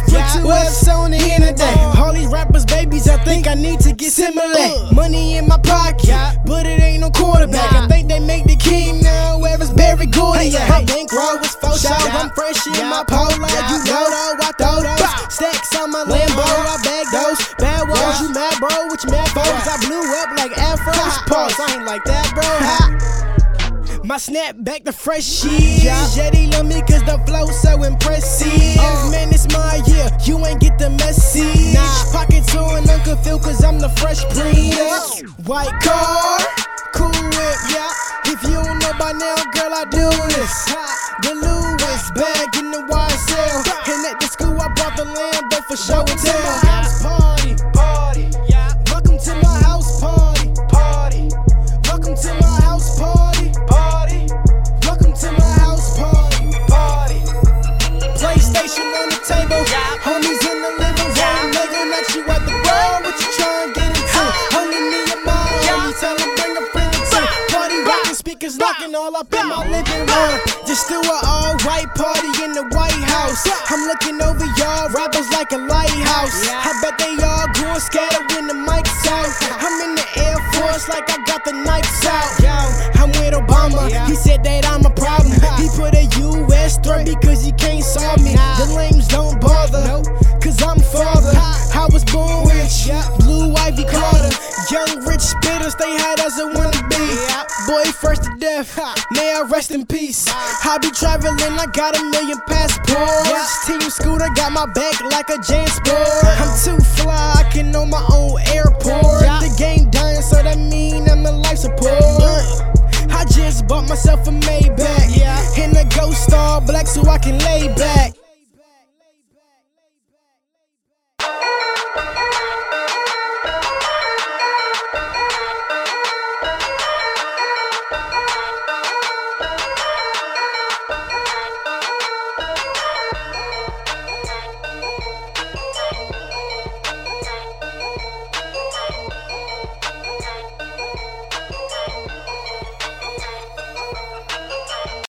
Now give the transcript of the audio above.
put two F's on the end of day. All these rappers babies, I think I need to get similar. Money in my pocket, but it ain't no quarterback. I think they make the king now, where's Barry Gordy at? My bankroll was for show, I'm fresh in my polo. You know though, I throw those stacks on my Lambo, I bag those bad walls. You mad bro, what you mad for? Cause I blew up like Afro's pulse. I ain't like that bro. My snapback, the fresh shit. Yeah, they love me cause the flow so impressive. Man, it's my year, you ain't get the message. Pocket to an Uncle Phil cause I'm the fresh prince. White car, cool whip, yeah. If you don't know by now, girl, I do this. The Louis bag in the YSL. And at the school, I brought the Lambo for show and tell. Party, party, yeah. Welcome to my house party, party. Welcome to my house party, party. Welcome to my house party, party. PlayStation on the table, homies in the living room. Nigga, not you at the bar, what you trying to get into? Only me and my homie, tell them bring a friend or two. Party rockin', speakers knocking all up in my living room. Just do an all-white party in the White House. I'm looking over y'all rappers like a lighthouse. I bet they all going scatter when the mic's out. I'm in the Air Force like I got the knives out. Yo, I'm with Obama, he said that I'm a problem. He put a US threat because he can't solve me. The lames don't bother, cause I'm father. I was born rich, Blue Ivy Carter. Young rich spitters, they had as a wanna be. Boy first to death, may I rest in peace. I be traveling, I got 1 million passports. Team Scooter got my back like a JanSport. I'm too fly, I can own my own airport. The game dying, so that mean I'm the life support. I just bought myself a Maybach and a Ghost Star Black so I can lay back.